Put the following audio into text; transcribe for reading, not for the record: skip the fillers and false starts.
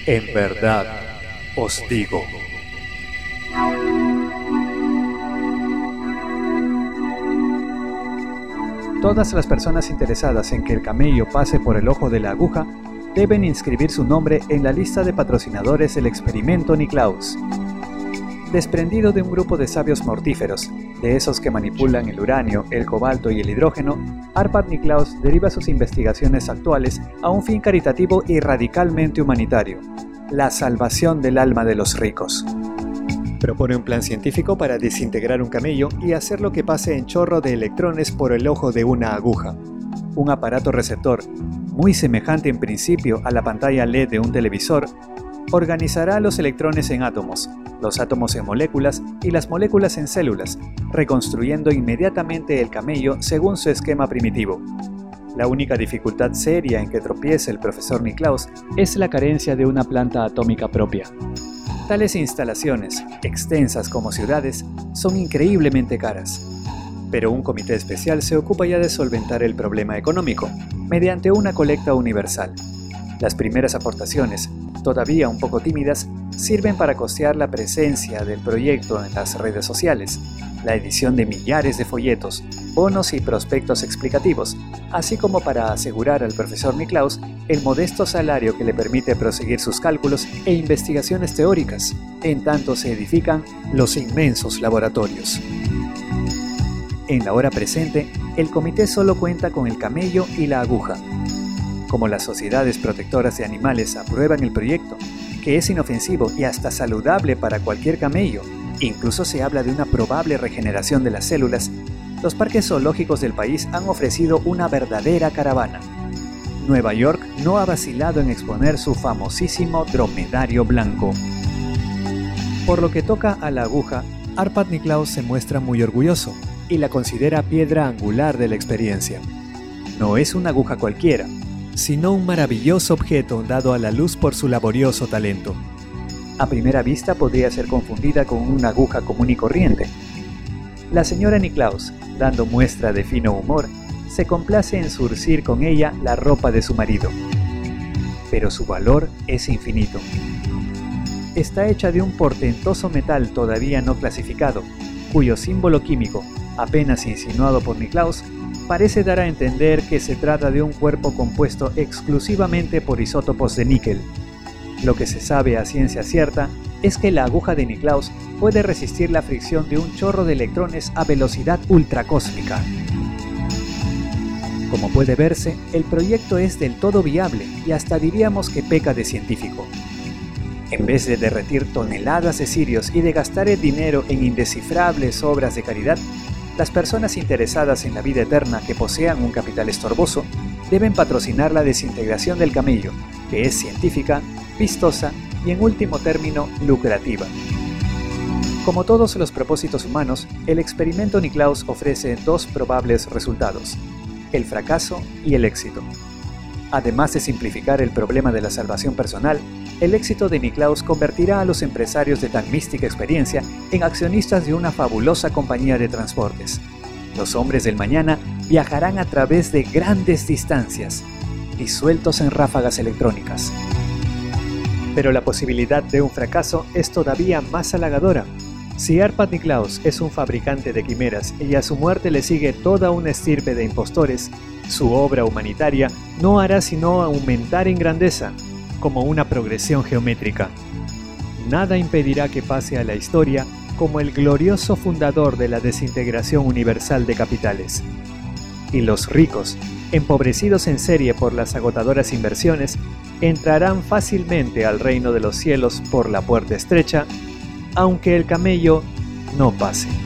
En verdad, os digo. Todas las personas interesadas en que el camello pase por el ojo de la aguja deben inscribir su nombre en la lista de patrocinadores del experimento Niklaus. Desprendido de un grupo de sabios mortíferos, de esos que manipulan el uranio, el cobalto y el hidrógeno, Arpad Niklaus deriva sus investigaciones actuales a un fin caritativo y radicalmente humanitario: la salvación del alma de los ricos. Propone un plan científico para desintegrar un camello y hacerlo que pase en chorro de electrones por el ojo de una aguja. Un aparato receptor, muy semejante en principio a la pantalla LED de un televisor, organizará los electrones en átomos, los átomos en moléculas y las moléculas en células, reconstruyendo inmediatamente el camello según su esquema primitivo. La única dificultad seria en que tropieza el profesor Niklaus es la carencia de una planta atómica propia. Tales instalaciones, extensas como ciudades, son increíblemente caras. Pero un comité especial se ocupa ya de solventar el problema económico, mediante una colecta universal. Las primeras aportaciones, todavía un poco tímidas, sirven para costear la presencia del proyecto en las redes sociales, la edición de millares de folletos, bonos y prospectos explicativos, así como para asegurar al profesor Niklaus el modesto salario que le permite proseguir sus cálculos e investigaciones teóricas, en tanto se edifican los inmensos laboratorios. En la hora presente, el comité solo cuenta con el camello y la aguja. Como las sociedades protectoras de animales aprueban el proyecto, que es inofensivo y hasta saludable para cualquier camello, incluso se habla de una probable regeneración de las células, los parques zoológicos del país han ofrecido una verdadera caravana. Nueva York no ha vacilado en exponer su famosísimo dromedario blanco. Por lo que toca a la aguja, Arpad Niklaus se muestra muy orgulloso y la considera piedra angular de la experiencia. No es una aguja cualquiera, sino un maravilloso objeto dado a la luz por su laborioso talento. A primera vista podría ser confundida con una aguja común y corriente. La señora Niklaus, dando muestra de fino humor, se complace en zurcir con ella la ropa de su marido. Pero su valor es infinito. Está hecha de un portentoso metal todavía no clasificado, cuyo símbolo químico, apenas insinuado por Niklaus, parece dar a entender que se trata de un cuerpo compuesto exclusivamente por isótopos de níquel. Lo que se sabe a ciencia cierta es que la aguja de Niklaus puede resistir la fricción de un chorro de electrones a velocidad ultracósmica. Como puede verse, el proyecto es del todo viable y hasta diríamos que peca de científico. En vez de derretir toneladas de cirios y de gastar el dinero en indescifrables obras de caridad, las personas interesadas en la vida eterna que posean un capital estorboso deben patrocinar la desintegración del camello, que es científica, vistosa y en último término lucrativa. Como todos los propósitos humanos, el experimento Niklaus ofrece dos probables resultados: el fracaso y el éxito. Además de simplificar el problema de la salvación personal, el éxito de Niklaus convertirá a los empresarios de tan mística experiencia en accionistas de una fabulosa compañía de transportes. Los hombres del mañana viajarán a través de grandes distancias, disueltos en ráfagas electrónicas. Pero la posibilidad de un fracaso es todavía más halagadora. Si Arpad Niklaus es un fabricante de quimeras y a su muerte le sigue toda una estirpe de impostores, su obra humanitaria no hará sino aumentar en grandeza, como una progresión geométrica. Nada impedirá que pase a la historia como el glorioso fundador de la desintegración universal de capitales. Y los ricos, empobrecidos en serie por las agotadoras inversiones, entrarán fácilmente al reino de los cielos por la puerta estrecha, aunque el camello no pase.